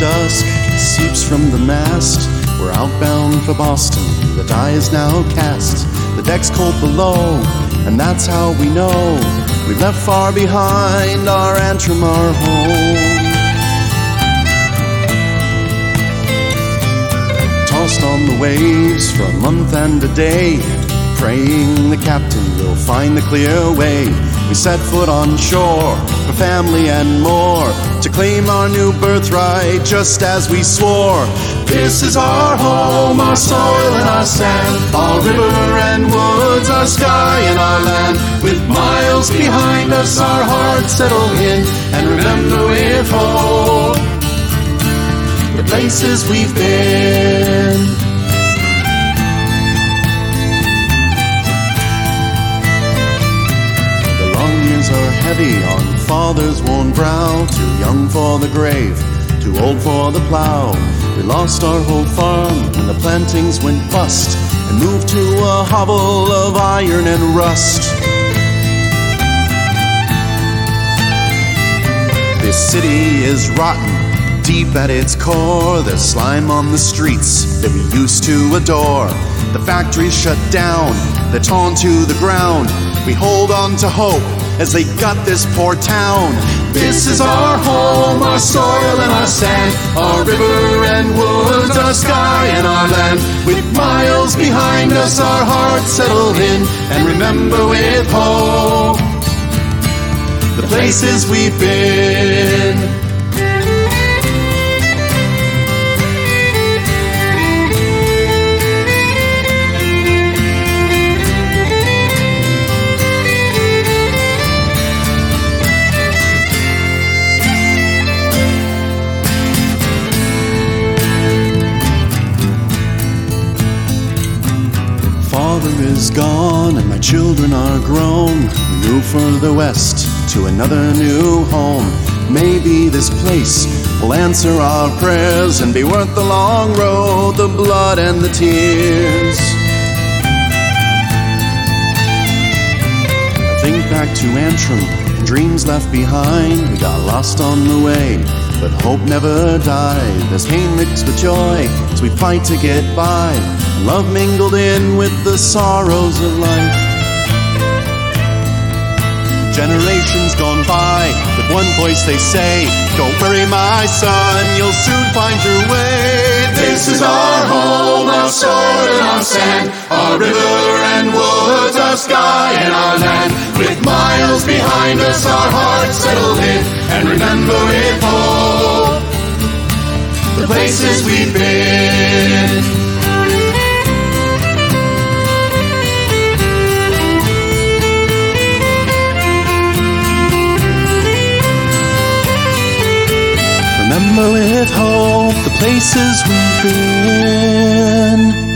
dusk seeps from the mast. We're outbound for Boston, the die is now cast. The deck's cold below, and that's how we know we've left far behind our Antrim, our home. Tossed on the waves for a month and a day, praying the captain will find the clear way. We set foot on shore for family and more, to claim our new birthright just as we swore. This is our home, our soil and our sand, our river and woods, our sky and our land. With miles behind us, our hearts settle in, and remember with hope the places we've been. The long years are heavy on father's worn brow, too young for the grave, too old for the plow. We lost our whole farm when the plantings went bust, and moved to a hovel of iron and rust. This city is rotten, deep at its core. There's slime on the streets that we used to adore. The factories shut down, they're torn to the ground. We hold on to hope as they gut this poor town. This is our home, our soil and our sand, our river and woods, our sky and our land. With miles behind us, our hearts settle in, and remember with hope the places we've been. Father is gone and my children are grown. We move further west to another new home. Maybe this place will answer our prayers and be worth the long road, the blood and the tears. I think back to Antrim and dreams left behind. We got lost on the way, but hope never died. There's pain mixed with joy as we fight to get by, love mingled in with the sorrows of life. Generations gone by, with one voice they say, don't worry my son, you'll soon find your way. This is our home, our soil and our sand, our river and woods, our sky and our land. With miles behind us, our hearts settle in, and remember with hope the places we've been. Remember with hope the places we've been.